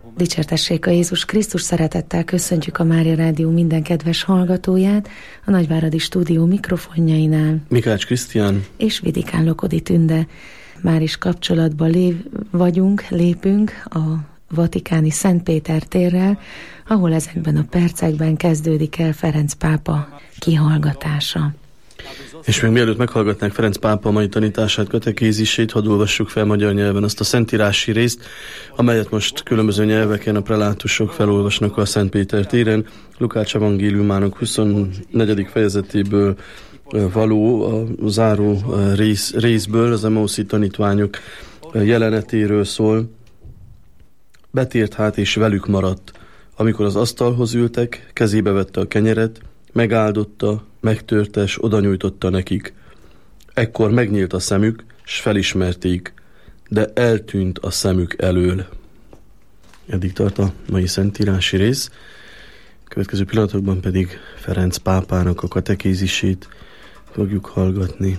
Dicsértessék a Jézus Krisztus, szeretettel köszöntjük a Mária Rádió minden kedves hallgatóját, a Nagyváradi Stúdió mikrofonjainál Mikács Krisztián és Vidikán Lokodi Tünde. Már is kapcsolatba lépünk a vatikáni Szent Péter térrel, ahol ezekben a percekben kezdődik el Ferenc pápa kihallgatása. És még mielőtt meghallgatnánk Ferenc pápa mai tanítását, katekézisét, hadd olvassuk fel magyar nyelven azt a szentírási részt, amelyet most különböző nyelveken a prelátusok felolvasnak a Szent Péter téren. Lukács evangéliumának 24. fejezetéből való a záró részből, az Emauszi tanítványok jelenetéről szól. Betért hát és velük maradt. Amikor az asztalhoz ültek, kezébe vette a kenyeret, megáldotta, megtörte, s odanyújtotta nekik. Ekkor megnyílt a szemük, s felismerték, de eltűnt a szemük elől. Eddig tart a mai szentírási rész. Következő pillanatokban pedig Ferenc pápának a katekézisét fogjuk hallgatni.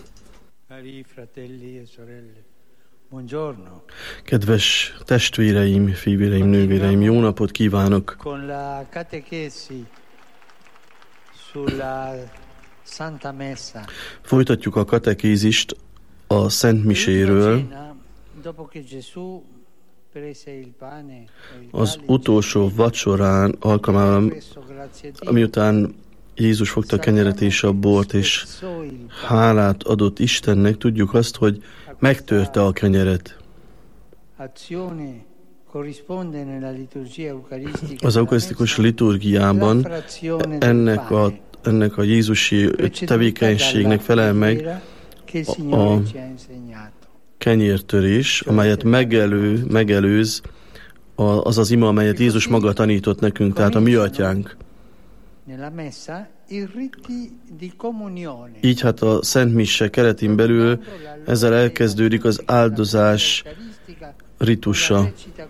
Kedves testvéreim, fivéreim, nővéreim, jó napot kívánok! Folytatjuk a katekézist a Szent Miséről. Az utolsó vacsorán alkalmával, amiután Jézus fogta a kenyeret és a bort, és hálát adott Istennek, tudjuk azt, hogy megtörte a kenyeret. Az eukarisztikus liturgiában ennek a jézusi tevékenységnek felel meg a kenyértörés, amelyet megelőz az az ima, amelyet Jézus maga tanított nekünk, tehát a mi atyánk. Így hát a Szent Mise keretén belül ezzel elkezdődik az áldozás ritusa.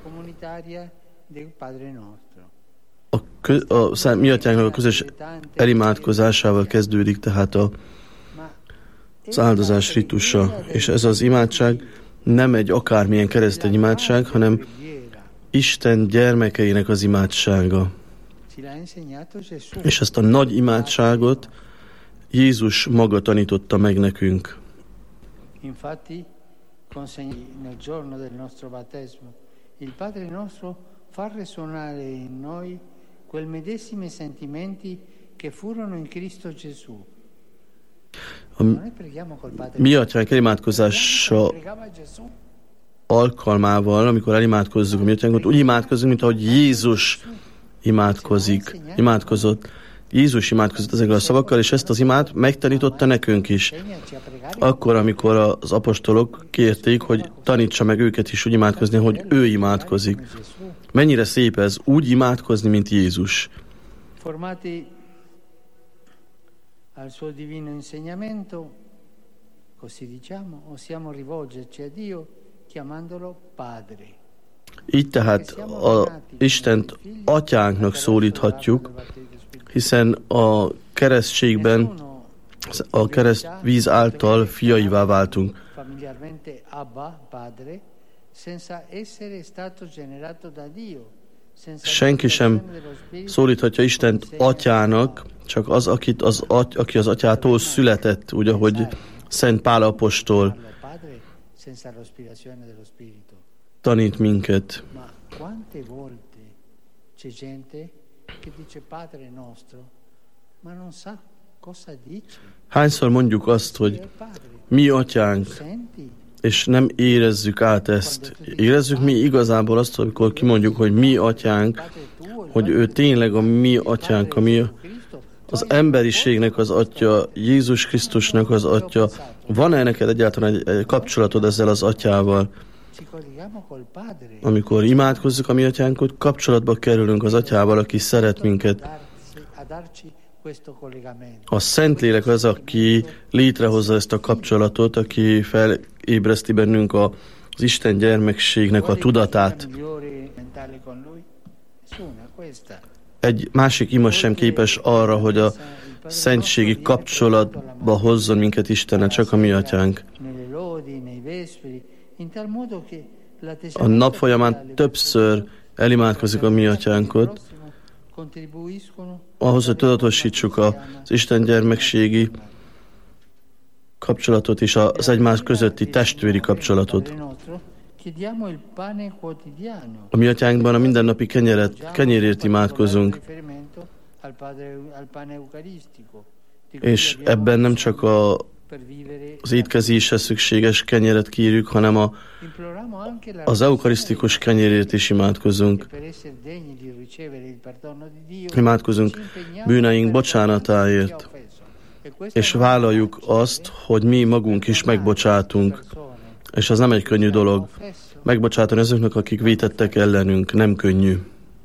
A mi atyánknak a közös elimádkozásával kezdődik tehát az áldozás ritusa. És ez az imádság nem egy akármilyen keresztény imádság, hanem Isten gyermekeinek az imádsága. És ezt a nagy imádságot Jézus maga tanította meg nekünk. Infatti, nel giorno del nostro battesimo, il Padre nostro fa risuonare in noi quel medesimi sentimenti che furono in Cristo Gesù. A mi atyánk imádkozása alkalmával, amikor elimádkozzuk a mi atyánkot, úgy imádkozunk, mint ahogy Jézus imádkozott. Jézus imádkozott ezekkel a szavakkal, és ezt az imát megtanította nekünk is. Akkor, amikor az apostolok kérték, hogy tanítsa meg őket is úgy imádkozni, hogy ő imádkozik. Mennyire szép ez, úgy imádkozni, mint Jézus. Formati al suo divino insegnamento, così diciamo, possiamo rivolgerci a Dio chiamandolo Padre. Így tehát a Istent atyánknak szólíthatjuk, hiszen a keresztségben, a kereszt víz által fiaivá váltunk. Senki sem szólíthatja Istent atyának, csak az, aki az atyától született, úgy, ahogy Szent Pál apostol tanít minket. Hányszor mondjuk azt, hogy mi atyánk, és nem érezzük át ezt. Érezzük mi igazából azt, amikor kimondjuk, hogy mi atyánk, hogy ő tényleg a mi atyánk, ami az emberiségnek az atya, Jézus Krisztusnak az atya. Van-e neked egyáltalán egy kapcsolatod ezzel az atyával? Amikor imádkozzuk a mi atyánkot, kapcsolatba kerülünk az atyával, aki szeret minket. A Szentlélek az, aki létrehozza ezt a kapcsolatot, aki felébreszti bennünk az Isten gyermekségnek a tudatát. Egy másik ima sem képes arra, hogy a szentségi kapcsolatba hozzon minket Istennel, csak a mi atyánk. A nap folyamán többször elimádkozik a mi atyánkot, ahhoz, hogy tudatosítsuk az Isten gyermekségi kapcsolatot és az egymás közötti testvéri kapcsolatot. A mi atyánkban a mindennapi kenyérért imádkozunk, és ebben nem csak az étkezéshez szükséges kenyeret kérjük, hanem az eukarisztikus kenyérért is imádkozunk. Imádkozunk bűneink bocsánatáért, és vállaljuk azt, hogy mi magunk is megbocsátunk. És az nem egy könnyű dolog. Megbocsátani azoknak, akik vétettek ellenünk, nem könnyű.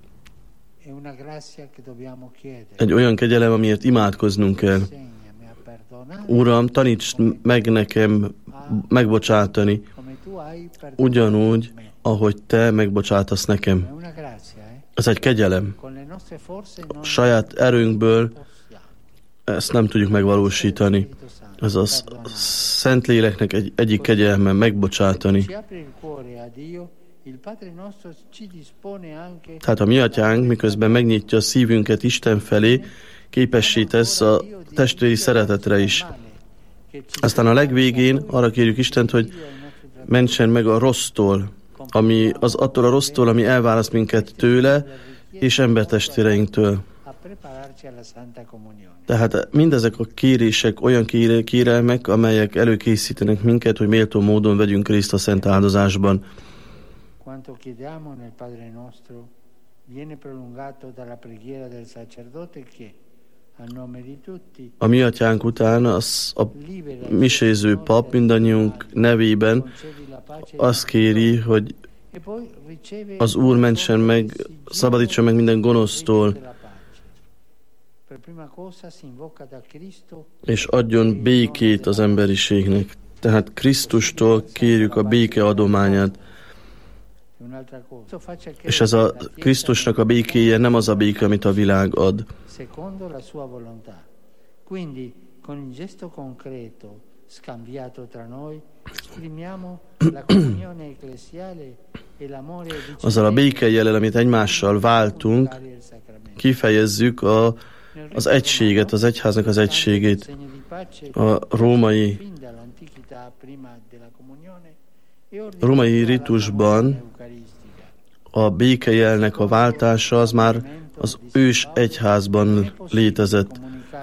Egy olyan kegyelem, amiért imádkoznunk kell. Uram, taníts meg nekem megbocsátani, ugyanúgy, ahogy Te megbocsátasz nekem. Ez egy kegyelem. A saját erőnkből ezt nem tudjuk megvalósítani. Ez a Szentléleknek egyik kegyelme megbocsátani. Tehát a mi atyánk, miközben megnyitja a szívünket Isten felé, képessé tesz a testvéri szeretetre is. Aztán a legvégén arra kérjük Istent, hogy mentsen meg a rossztól, attól a rossztól, ami elválaszt minket tőle és embertestvéreinktől. Tehát mindezek a kérések olyan kérelmek, amelyek előkészítenek minket, hogy méltó módon vegyünk részt a szent áldozásban. A mi atyánk után a miséző pap mindannyiunk nevében azt kéri, hogy az Úr mentsen meg, szabadítson meg minden gonosztól, és adjon békét az emberiségnek. Tehát Krisztustól kérjük a béke adományát. És ez a Krisztusnak a békéje nem az a béke, amit a világ ad. Azzal a békejellel, amit egymással váltunk, kifejezzük az egységet, az egyháznak az egységét. A római ritusban a békejelnek a váltása az már az ős egyházban létezett.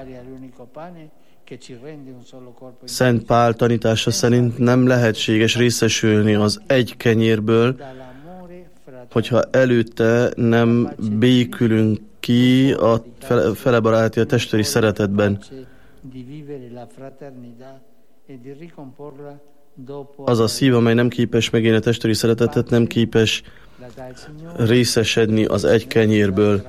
Szent Pál tanítása szerint nem lehetséges részesülni az egy kenyérből, hogyha előtte nem békülünk ki a felebaráti, a testvéri szeretetben. Az a szív, amely nem képes megélni a testvéri szeretetet, nem képes részesedni az egy kenyérből.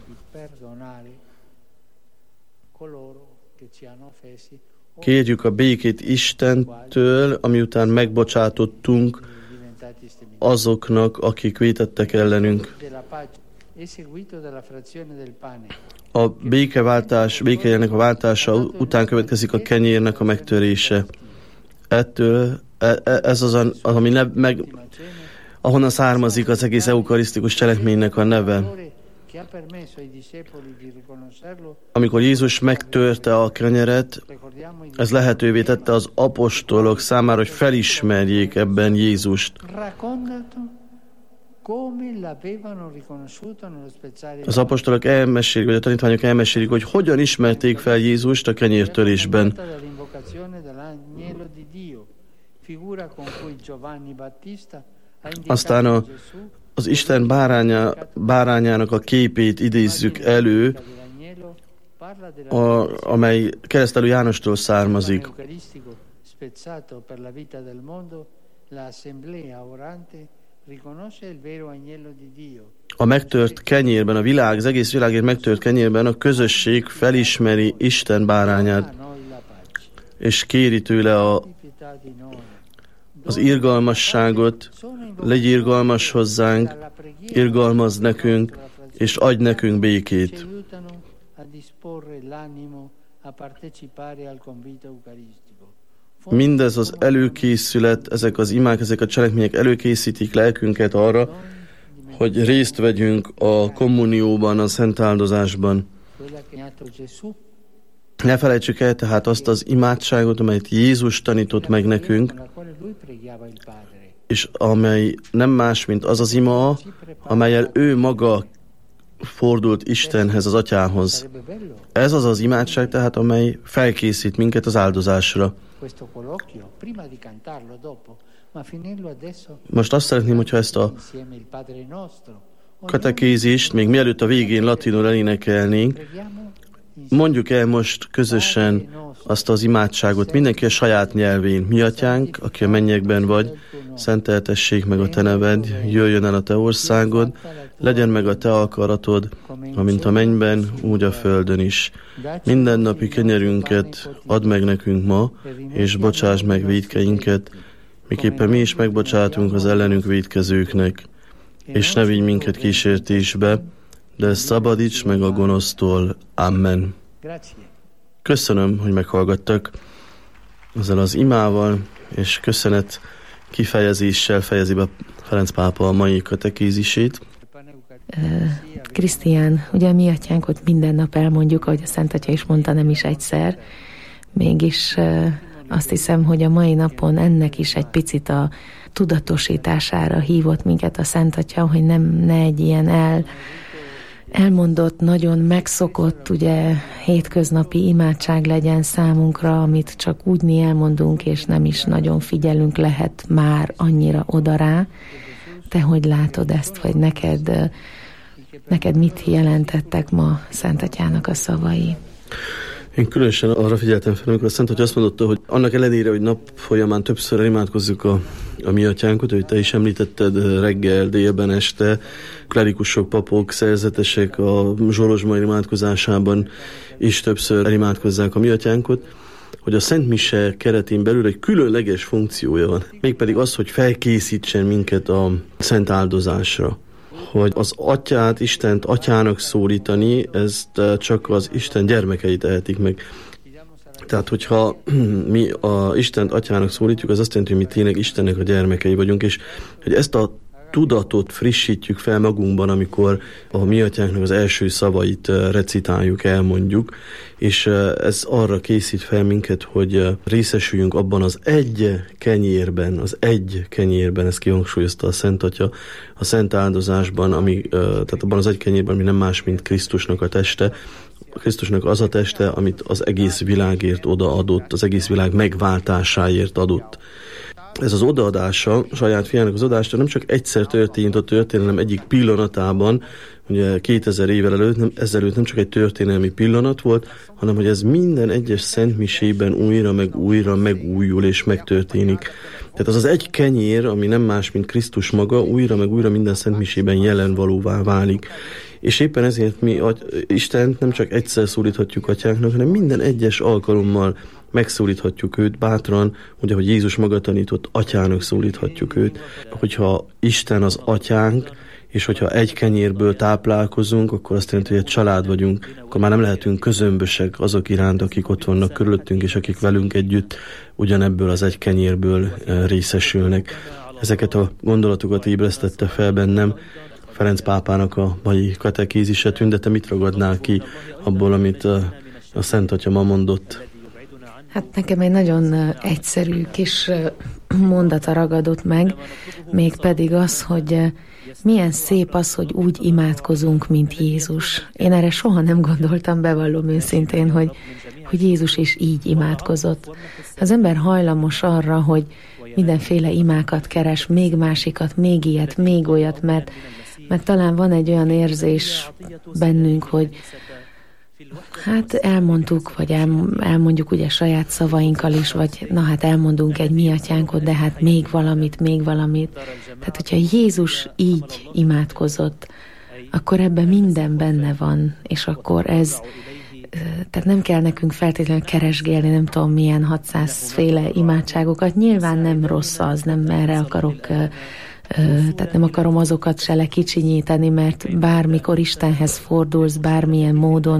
Kérjük a békét Istentől, amiután megbocsátottunk azoknak, akik vétettek ellenünk. A békejelnek a váltása után következik a kenyérnek a megtörése. Ettől ez az, ahonnan származik az egész eukarisztikus cselekménynek a neve. Amikor Jézus megtörte a kenyeret, ez lehetővé tette az apostolok számára, hogy felismerjék ebben Jézust. Az apostolok elmesélik, vagy a tanítványok elmesélik, hogy hogyan ismerték fel Jézust a kenyértörésben. Aztán az Isten bárányának a képét idézzük elő, amely Keresztelő Jánostól származik. A megtört kenyérben, az egész világért megtört kenyérben a közösség felismeri Isten bárányát, és kéri tőle az irgalmasságot, légy irgalmas hozzánk, irgalmazz nekünk, és adj nekünk békét. Mindez az előkészület, ezek az imák, ezek a cselekmények előkészítik lelkünket arra, hogy részt vegyünk a kommunióban, a szent áldozásban. Ne felejtsük el tehát azt az imádságot, amelyet Jézus tanított meg nekünk, és amely nem más, mint az az ima, amellyel ő maga fordult Istenhez, az Atyához. Ez az az imádság tehát, amely felkészít minket az áldozásra. Most azt szeretném, hogyha ezt a katekézist, még mielőtt a végén latinul elénekelnénk, mondjuk el most közösen azt az imádságot, mindenki a saját nyelvén. Mi atyánk, aki a mennyekben vagy, szenteltessék meg a te neved, jöjjön el a te országod, legyen meg a te akaratod, amint a mennyben, úgy a földön is. Mindennapi kenyerünket add meg nekünk ma, és bocsáss meg vétkeinket, miképpen mi is megbocsátunk az ellenünk vétkezőknek. És ne vigy minket kísértésbe, de szabadíts meg a gonosztól. Amen. Köszönöm, hogy meghallgattak ezzel az imával, és köszönet kifejezéssel fejezi be Ferenc pápa a mai katekézisét. Krisztián, ugye a mi atyánkot minden nap elmondjuk, ahogy a Szent Atya is mondta, nem is egyszer. Mégis azt hiszem, hogy a mai napon ennek is egy picit a tudatosítására hívott minket a Szent Atya, hogy ne egy ilyen elmondott, nagyon megszokott, ugye hétköznapi imádság legyen számunkra, amit csak úgy mi elmondunk, és nem is nagyon figyelünk, lehet már annyira odará. Te hogy látod ezt, vagy neked mit jelentettek ma Szent Atyának a szavai? Én különösen arra figyeltem fel, amikor a Szent Atya azt mondotta, hogy annak ellenére, hogy nap folyamán többször imádkozzuk a mi atyánkot, hogy te is említetted reggel, délben, este, klerikusok, papok, szerzetesek a zsolozsmai imádkozásában is többször imádkozzák a mi atyánkot, hogy a Szent Mise keretén belül egy különleges funkciója van, mégpedig az, hogy felkészítsen minket a szent áldozásra. Hogy az atyát, Istent atyának szólítani, ezt csak az Isten gyermekei tehetik meg. Tehát, hogyha mi a Istent atyának szólítjuk, az azt jelenti, hogy mi tényleg Istennek a gyermekei vagyunk, és hogy ezt a tudatot frissítjük fel magunkban, amikor a mi atyánknak az első szavait recitáljuk, elmondjuk, és ez arra készít fel minket, hogy részesüljünk abban az egy kenyérben, ezt kihangsúlyozta a Szent Atya, a szent áldozásban, tehát abban az egy kenyérben, ami nem más, mint Krisztusnak a teste, Krisztusnak az a teste, amit az egész világért odaadott, az egész világ megváltásáért adott. Ez az odaadása, saját fiának az odaadása nem csak egyszer történt a történelem egyik pillanatában, ugye 2000 évvel ezelőtt nem csak egy történelmi pillanat volt, hanem hogy ez minden egyes szentmisében újra meg újra megújul és megtörténik. Tehát az egy kenyér, ami nem más, mint Krisztus maga, újra meg újra minden szentmisében jelen valóvá válik. És éppen ezért mi Istent nem csak egyszer szólíthatjuk atyánknak, hanem minden egyes alkalommal megszólíthatjuk őt bátran, ugye, hogy Jézus maga tanított, atyának szólíthatjuk őt. Hogyha Isten az atyánk, és hogyha egy kenyérből táplálkozunk, akkor azt jelenti, hogy egy család vagyunk, akkor már nem lehetünk közömbösek azok iránt, akik ott vannak körülöttünk, és akik velünk együtt ugyanebből az egy kenyérből részesülnek. Ezeket a gondolatokat ébresztette fel bennem Ferenc pápának a mai katekézise. Tünde, te mit ragadnál ki abból, amit a Szent Atya ma mondott? Hát nekem egy nagyon egyszerű kis mondata ragadott meg, mégpedig az, hogy milyen szép az, hogy úgy imádkozunk, mint Jézus. Én erre soha nem gondoltam, bevallom őszintén, hogy Jézus is így imádkozott. Az ember hajlamos arra, hogy mindenféle imákat keres, még másikat, még ilyet, még olyat, mert talán van egy olyan érzés bennünk, hogy hát elmondtuk, vagy elmondjuk ugye saját szavainkkal is, vagy na hát elmondunk egy mi atyánkot, de hát még valamit. Tehát, hogyha Jézus így imádkozott, akkor ebben minden benne van, és akkor tehát nem kell nekünk feltétlenül keresgélni, nem tudom milyen 600 féle imádságokat. Nyilván nem rossz az, nem erre akarok, tehát nem akarom azokat se lekicsinyíteni, mert bármikor Istenhez fordulsz, bármilyen módon,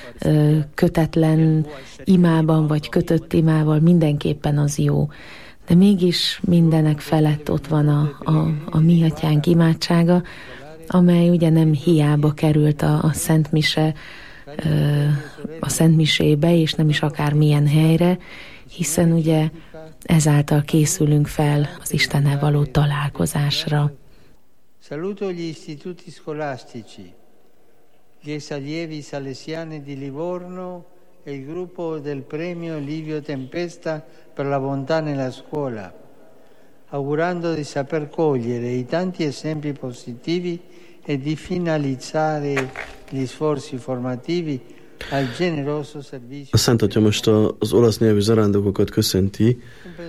kötetlen imában, vagy kötött imával, mindenképpen az jó. De mégis mindenek felett ott van a mi atyánk imádsága, amely ugye nem hiába került a Szent Mise, a Szent Misébe, és nem is akármilyen helyre, hiszen ugye ezáltal készülünk fel az Istennel való találkozásra. Saluto gli istituti scolastici, gli allievi salesiani di Livorno e il gruppo del premio Livio Tempesta per la bontà nella scuola, augurando di saper cogliere i tanti esempi positivi e di finalizzare gli sforzi formativi al generoso servizio. A Szent Atya most az olasz nyelvű zarándokokat köszönti,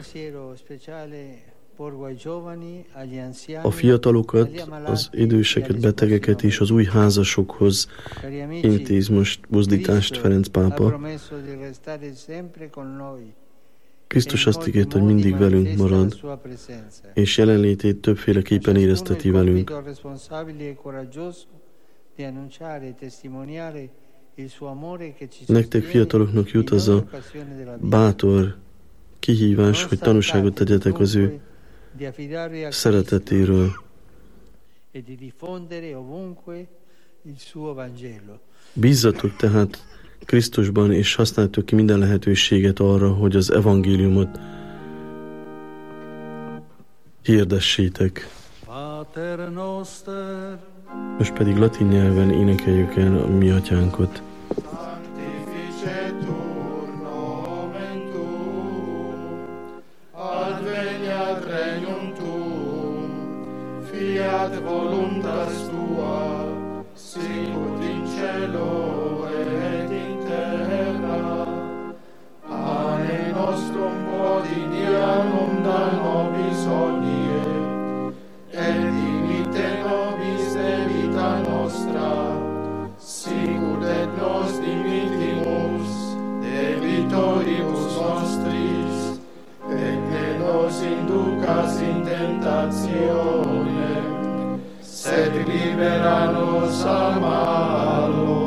a fiatalokat, az időseket, betegeket és az új házasokhoz intéz most buzdítást Ferenc pápa. Krisztus azt ígérte, hogy mindig velünk marad, és jelenlétét többféleképpen érezteti velünk. Nektek fiataloknak jut az a bátor kihívás, hogy tanúságot tegyetek az ő szeretetéről. Bízzatok tehát Krisztusban, és használjátok ki minden lehetőséget arra, hogy az evangéliumot hirdessétek. Most pedig latin nyelven énekeljük el a mi atyánkot. Fiat voluntas tua, sicut in cielo et in terra. Pane nostrum quotidianum da nobis hodie, et dimitte nobis debita nostra, sicut et nos dimittimus debitoribus nostris, et ne nos inducas in tentationem, sed libera nos a malo.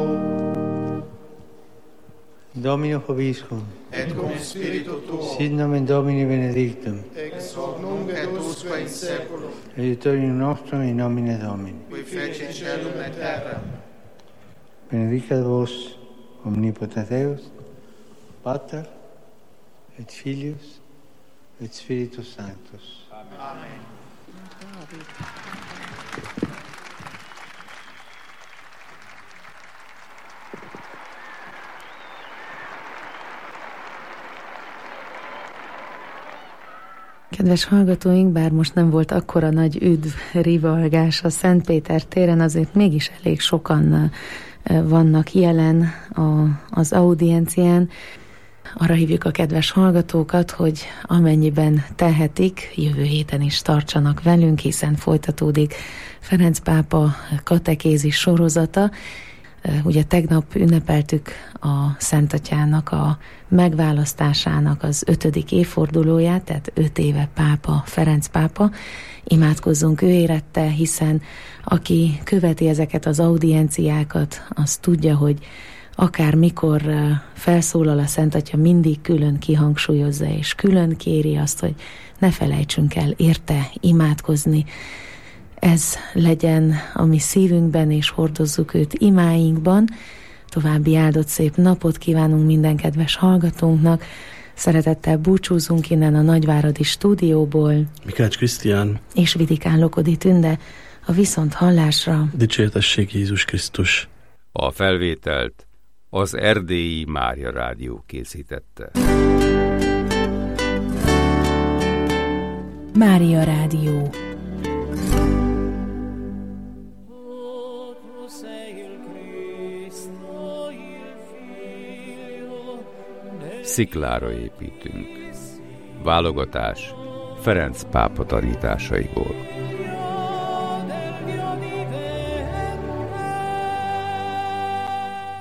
Domino Vobiscum. Et cum spiritu tuo. Sit nomen Domini benedictum. Ex hoc nunc et usque in saeculum. Aiutorium nostrum in nomine Domini. Qui feci caelum et terram. Benedicat vos omnipotens Deus, Pater et Filius et Spiritus Sanctus. Amen. Kedves hallgatóink, bár most nem volt akkora nagy üdv rivalgás a Szent Péter téren, azért mégis elég sokan vannak jelen az audiencián. Arra hívjuk a kedves hallgatókat, hogy amennyiben tehetik, jövő héten is tartsanak velünk, hiszen folytatódik Ferenc pápa katekézis sorozata. Ugye tegnap ünnepeltük a Szent Atyának a megválasztásának az 5. évfordulóját, tehát 5 éve pápa, Ferenc pápa. Imádkozzunk ő érette, hiszen aki követi ezeket az audienciákat, az tudja, hogy akár mikor felszólal a Szent Atya, mindig külön kihangsúlyozza, és külön kéri azt, hogy ne felejtsünk el érte imádkozni. Ez legyen a mi szívünkben, és hordozzuk őt imáinkban. További áldott szép napot kívánunk minden kedves hallgatónknak. Szeretettel búcsúzunk innen a Nagyváradi stúdióból. Mikács Krisztián és Vidikán Lokodi Tünde. A viszont hallásra. Dicsértessék Jézus Krisztus. A felvételt az Erdélyi Mária Rádió készítette. Mária Rádió. Sziklára építünk. Válogatás Ferenc pápa tanításaiból.